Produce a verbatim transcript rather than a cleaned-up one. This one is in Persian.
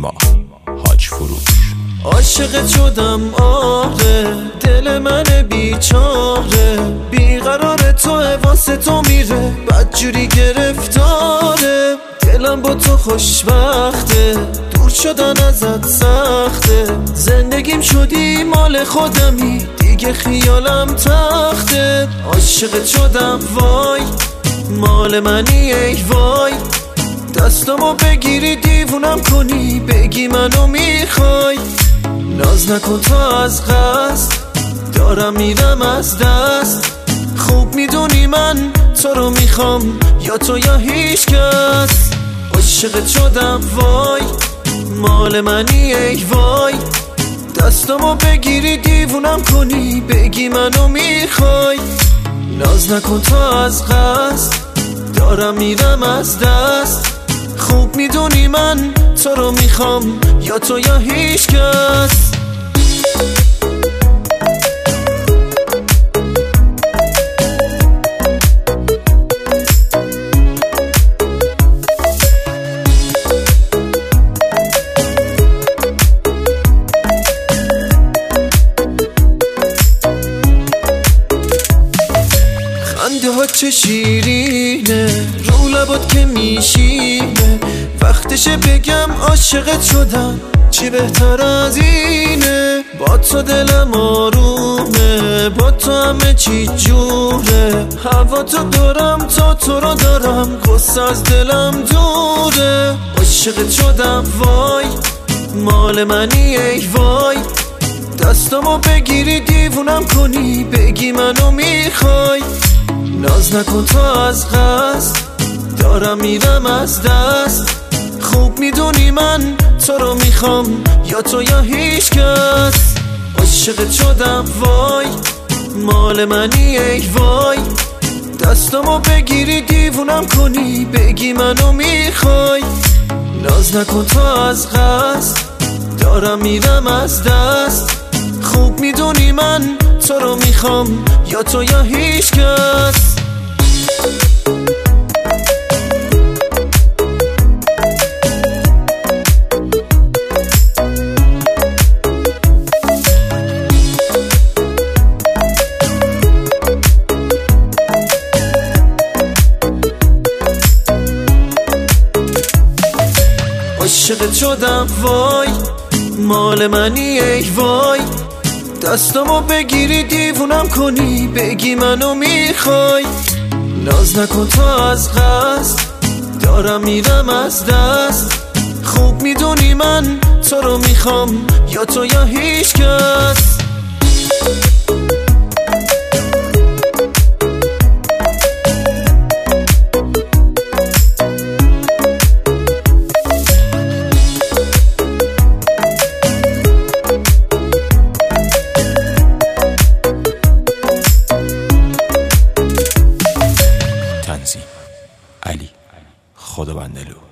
نیما حاج فروش. عاشقت شدم آره، دل من بیچاره، بیقرار تو واسه تو میره، بدجوری گرفتاره، دلم با تو خوشبخته، دور شدن ازت سخته، زندگیم شدی مال خودمی، دیگه خیالم تخته. عاشقت شدم وای، مال منی ای وای، دستامو بگیری دیوونم کنی، بگی منو میخوای، ناز نکن تا از قصد، دارم میرم از دست، خوب میدونی من تو رو میخوام، یا تو یا هیچ کس. عاشقت شدم وای، مال منی ای وای، دستامو بگیری دیوونم کنی، بگی منو میخوای، ناز نکن تا از قصد، دارم میرم از دست، خوب میدونی من تو رو میخوام، یا تو یا هیچ کس. خنده ها چه شیرینه، رو لبات که میشینه، وقتشه بگم عاشقت شدم، چی بهتر از اینه، با تو دلم آرومه، با تو همه چی جوره، هوا تو دارم تا تو رو دارم، غصه از دلم دوره. عاشقت شدم وای، مال منی ای وای، دستامو بگیری دیوونم کنی، بگی منو میخوای، ناز نکن تا از قصد، دارم میرم از دست، خوب میدونی من تو رو میخوام، یا تو یا هیچ کس. عاشقت شدم وای، مال منی ای وای، دستامو بگیری دیوونم کنی، بگی منو میخوای، ناز نکن تا از قصد، دارم میرم از دست، خوب میدونی من تو رو میخوام، یا تو یا هیچ کس. عاشقت شدم وای، مال منی ای وای، دستامو بگیری دیوونم کنی، بگی منو میخوای، ناز نکن تا از قصد، دارم میرم از دست، خوب میدونی من تو رو میخوام، یا تو یا هیچ کس. تنظیم علی خدابندلو.